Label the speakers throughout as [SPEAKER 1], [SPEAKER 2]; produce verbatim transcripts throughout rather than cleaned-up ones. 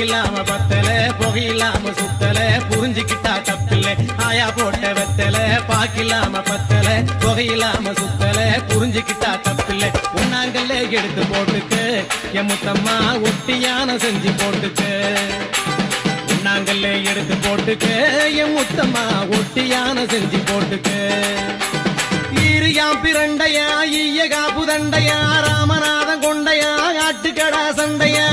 [SPEAKER 1] பாக்கில்லாம பத்தல புகையில்லாம சுத்தல புரிஞ்சுக்கிட்டா தப்பில்ல ஆயா போட்ட வெத்தல பாக்கில்லாம பத்தல புகையில்லாம சுத்தல புரிஞ்சுக்கிட்டா தப்பில்ல உன்னாங்கல்ல எடுத்து போட்டுக்கு என் முத்தம்மா ஒட்டியான செஞ்சு போட்டுக்கு உன்னாங்கல்ல எடுத்து போட்டுக்கு என் முத்தம்மா ஒட்டியான செஞ்சு போட்டுக்கு ஈரியாம் பிரண்டையா ஈய காப்பு தண்டையா ராமநாதன் கொண்டையா ஆட்டுக்கடா சண்டையா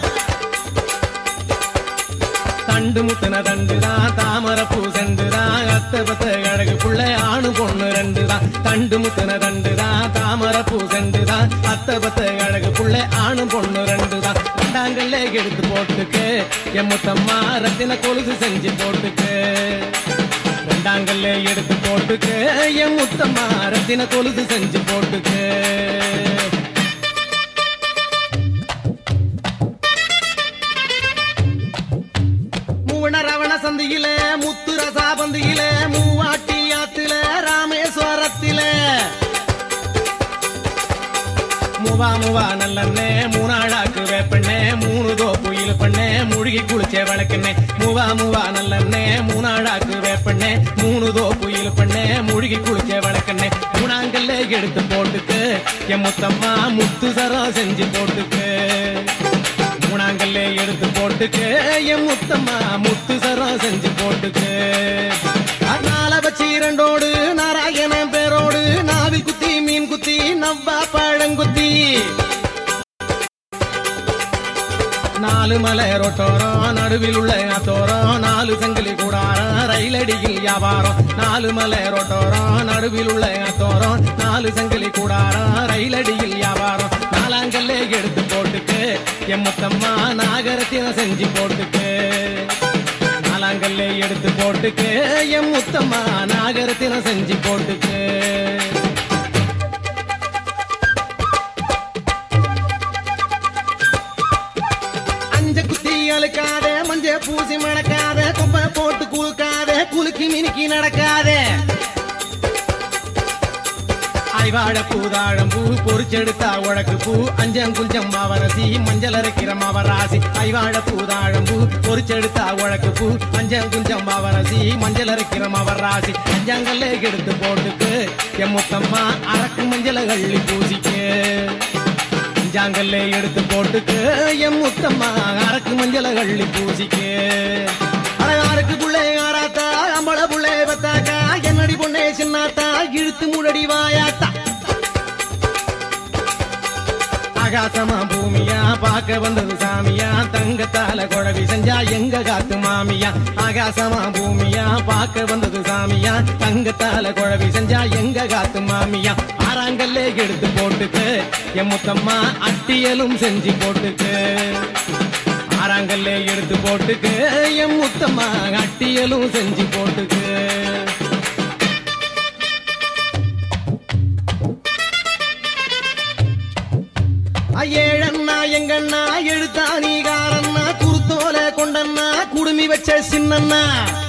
[SPEAKER 1] தண்டு முத்தன தண்டுதான் தாமர பூ செண்டுதான் அத்த பத்த கழகு புள்ள ஆணு பொண்ணு ரெண்டுதான் தண்டு முத்தன தண்டுதான் தாமர பூ செண்டுதான் அத்த பத்த கழகு புள்ள ஆணு பொண்ணு ரெண்டுதான் ரெண்டாங்கல்ல எடுத்து போட்டுக்கு என் முத்தம்மா ரத்தின கொலுசு செஞ்சு போட்டுக்கு ரெண்டாங்கல்ல எடுத்து போட்டுக்கு என் முத்தம்மா ரத்தின கொலுசு செஞ்சு போட்டுக்கு ரவண சந்தியில முத்து ரசா பந்தியில மூவாட்டி ஆத்துல ராமேஸ்வரத்தில மூவா மூவா நல்லண்ணே மூணாளாக்கு வேப்பண்ணே மூணு தோப்பு இழுப்பண்ணே முழுகி குளிச்சே வழக்கண்ணே மூவா மூவா நல்லண்ணே மூணாளாக்கு வேப்பண்ணே மூணு தோப்பு இழுப்பண்ணே முழுகி குளிச்சே வழக்கண்ணே மூணாங்கல்ல எடுத்து போட்டுக்கு என் முத்தம்மா முத்து சரம் செஞ்சு போட்டுக்கு மூணாங்கல்ல எடுத்து போட்டுக்கு என் முத்தம்மா முத்து சரம் செஞ்சு போட்டுக்கு நாள வச்சு இரண்டோடு நாராயணன் பேரோடு நாவில் குத்தி மீன் குத்தி நவ்வா பழங்குத்தி நாலு மலை ரோட்டோரம் நடுவில் உள்ள ஆத்தோரம் நாலு சங்கிலி கூடாரம் ரயிலடியில் வியாபாரம் நாலு மலை ரோட்டோரம் நடுவில் உள்ள ஆத்தோரம் நாலு சங்கிலி கூடாரம் ரயிலடியில் வியாபாரம் நாலாங்கல்ல எடுத்து போட்டுக்கு என் முத்தம்மா நாகரத்தின செஞ்சு போட்டுக்கு நாலாங்கல்ல எடுத்து போட்டுக்கு என் முத்தம்மா நாகரத்தின செஞ்சு போட்டுக்கு அஞ்ச குத்தி அழுக்காதே மஞ்ச பூசி மணக்காதே கொப்பை போட்டு குலுக்காதே குலுக்கி மினுக்கி நடக்காதே ஐவாழ பூதாழம் பூ பொறிச்செடுத்தா உழக்கு பூ அஞ்சம் குஞ்சம் மாவரசி மஞ்சள் அரைக்கிற மாவராசி ஐவாழ பூதாழம் பூ பொறிச்செடுத்தா உழக்கு பூ அஞ்சம் குஞ்சம் மாவரசி மஞ்சள் அரைக்கிற மாவராசி அஞ்சாங்கல்ல எடுத்து போட்டுக்கு என் முத்தம்மா அரக்கு மஞ்சள கள்ளி பூசிக்கு அஞ்சாங்கல்ல எடுத்து போட்டுக்கு என் முத்தம்மா அரக்கு மஞ்சள கள்ளி பூசிக்கு அழகாருக்கு புள்ளை ஆராத்தா அம்பள புள்ளை பத்தாக்கா என்னடி பொண்ணே சின்னாத்தா இழுத்து முழடி வாயாத்தா ஆகாசமா பூமியா பாக்க வந்தது சாமியா தங்கத்தால குழவி செஞ்சா எங்க காத்து மாமியா ஆகாசமா பூமியா பாக்க வந்தது சாமியா தங்கத்தால குழவி செஞ்சா எங்க காத்து மாமியா ஆறாங்கல்ல எடுத்து போட்டுக்கு என் முத்தம்மா அட்டியலும் செஞ்சு போட்டுக்கு ஆறாங்கல்ல எடுத்து போட்டுக்கு என் முத்தம்மா அட்டியலும் செஞ்சு போட்டுக்கு ஏழண்ணா எங்கண்ணா எழுத்தா நீகாரண்ணா குருத்தோல கொண்டண்ணா குடுமி வச்ச சின்னண்ணா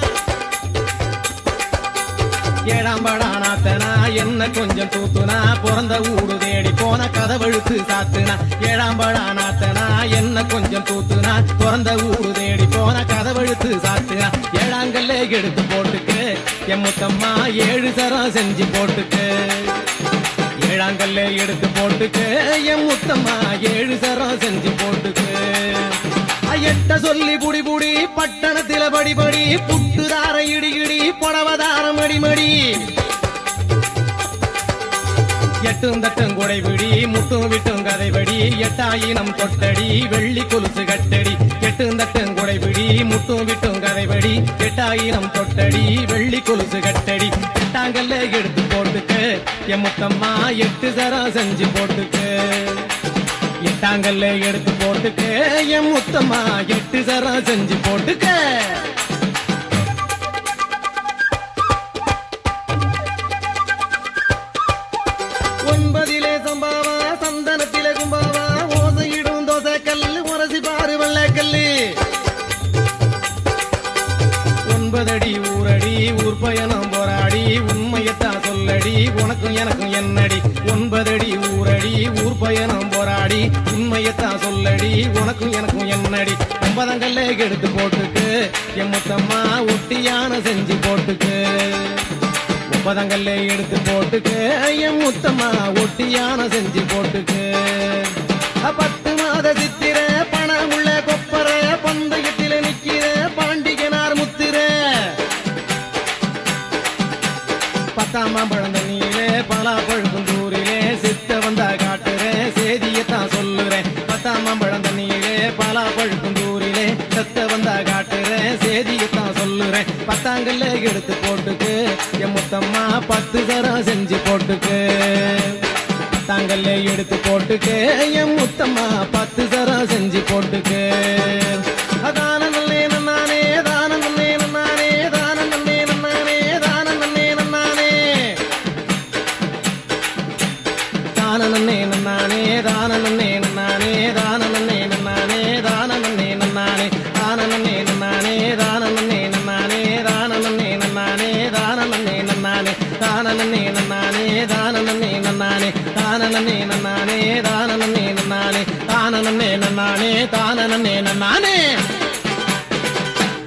[SPEAKER 1] ஏழாம் படா நாத்தனா என்ன கொஞ்சம் தூத்துனா பிறந்த ஊடு தேடி போன கதவழுத்து சாத்துனா ஏழாம் படா நாத்தனா என்ன கொஞ்சம் தூத்துனா பிறந்த ஊடு தேடி போன கதவழுத்து சாத்துனா ஏழாங்கல்ல எடுத்து போட்டுக்கு என் முத்தம்மா ஏழு சரம் செஞ்சு போட்டுக்கு ஏழாங்கல்ல எடுத்து போட்டுக்கு என் முத்தம்மா ஏழு சரம் செஞ்சு போட்டுக்கு எட்ட சொல்லி புடி புடி பட்டணத்தில படி படி புட்டுதார இடி இடி புடவதாரம் அடிமடி எட்டும் தட்டும் குடைபிடி முட்டும் விட்டும் கதைபடி எட்டாயினம் தொட்டடி வெள்ளி கொலுசு கட்டடி எட்டும் தட்டும் குடைபிடி முட்டும் விட்டும் கதைபடி எட்டாயினம் தொட்டடி வெள்ளி கொலுசு கட்டடி எட்டாங்கல்ல எடுத்து போட்டுக்கு என் முத்தம்மா எட்டு சரம் செஞ்சு போட்டுக்கு எட்டாங்கல்ல எடுத்து போட்டுக்கு என் முத்தம்மா எட்டு சரம் செஞ்சு போட்டுக்க ஒன்பதிலே சம்பாவா சந்தனத்திலே கும்பாவா ஓசையிடும் தோசை கல்லு உரசி பாரு வெள்ள கல்லு ஒன்பதடி ஊரடி ஊர் பயணம் போராடி உண்மையத்தா சொல்லடி உனக்கும் எனக்கும் என்னடி ஒன்பதடி ஊரடி ஊர் பயணம் போராடி உண்மையத்தான் சொல்லடி உனக்கும் எனக்கும் என்னடி ஒன்பதங்கல்ல எடுத்து போட்டுக்கு என் முத்தம்மா ஒட்டியான செஞ்சு போட்டுக்கு ஒன்பதங்கல்ல எடுத்து போட்டுக்கு என் முத்தம்மா ஒட்டியான செஞ்சு போட்டுக்கு பத்து மாத சித்திர பணமுள்ள கொப்பர பந்தயத்தில நிக்கிற பாண்டிகனார் முத்திர பத்தாம் பழந்த நீலே பலா பழுக்கும் தூரிலே சித்த வந்தா காட்டுறேன் சேதியத்தான் சொல்லுறேன் பத்தாம் பழந்த நீலே பலா பழுக்கும் தூரிலே சத்த வந்தா காட்டுறேன் சேதியத்தான் சொல்லுறேன் பத்தாங்கல்ல எடுத்து போட்டுக்கு என் முத்தம்மா பத்து தரம் செஞ்சு போட்டுக்கு தாங்கல்ல எடுத்து போட்டுக்கு என் முத்தம்மா பத்து தரம் செஞ்சு போட்டுக்கு தான நல்லே நன்னானே தான நல்லே நன்னானே தான நல்லே நன்னானே தான நல்லே நன்னானே தான நன்னே நன்னானே தான நன்னே நன்னானே தான நன்னே நன்னானே தான நன்னே நன்னானே தான நன்னே நன்னானே தான நன்னே நன்னானே தான நன்னே நன்னானே தான நன்னே நன்னானே தான நன்னே நன்னானே தான நன்னே நன்னானே தான நன்னே நன்னானே தான நன்னே நன்னானே தான நன்னே நன்னானே தான நன்னே நன்னானே